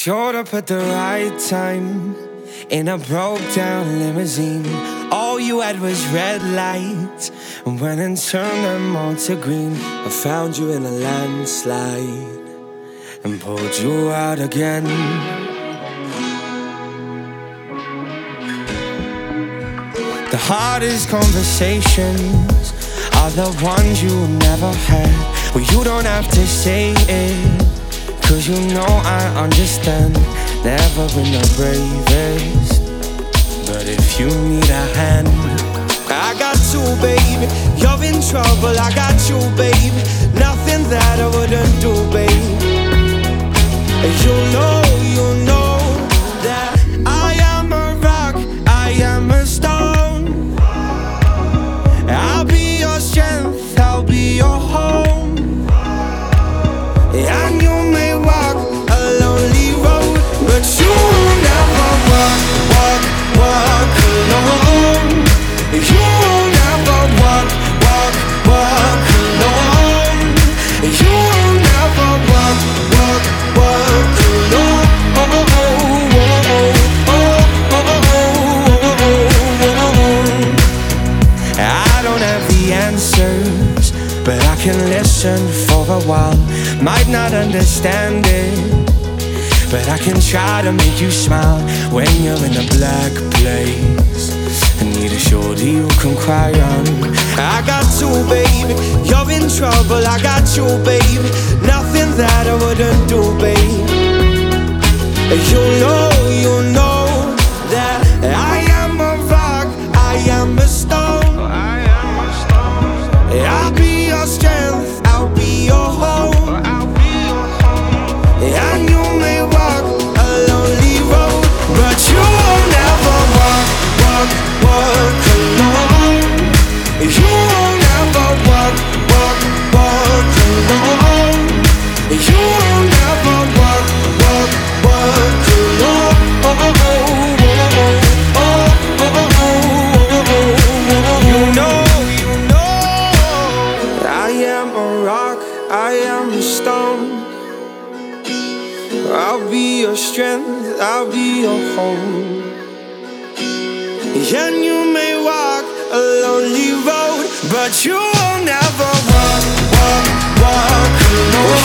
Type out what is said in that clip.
Showed up at the right time in a broke down limousine. All you had was red lights and went and turned them all to green. I found you in a landslide and pulled you out again. The hardest conversations are the ones you never had. Well, you don't have to say it, 'cause you know I understand. Never been the bravest, but if you need a hand, I got you, baby. You're in trouble, I got you, baby. Nothing that I wouldn't do, baby. You know that I am a rock, I am a stone. I'll be your strength, I'll be your home. And you may walk a lonely road, but you will never walk alone. You will never walk alone. You will never walk alone. I don't have the answers, but I can listen for a while. Might not understand it, but I can try to make you smile when you're in a black place. I need a shoulder you can cry on. I got you, baby. You're in trouble, I got you, baby. Nothing that I wouldn't do, baby. You know that I am a rock, I am a stone. I'll be your strength, I'll be your home. And you may walk a lonely road, but you will never walk alone. You will never walk alone. You will never walk alone. You know I am a rock, I am a stone. I'll be your strength, I'll be your home. And you may walk a lonely road, but you will never walk alone.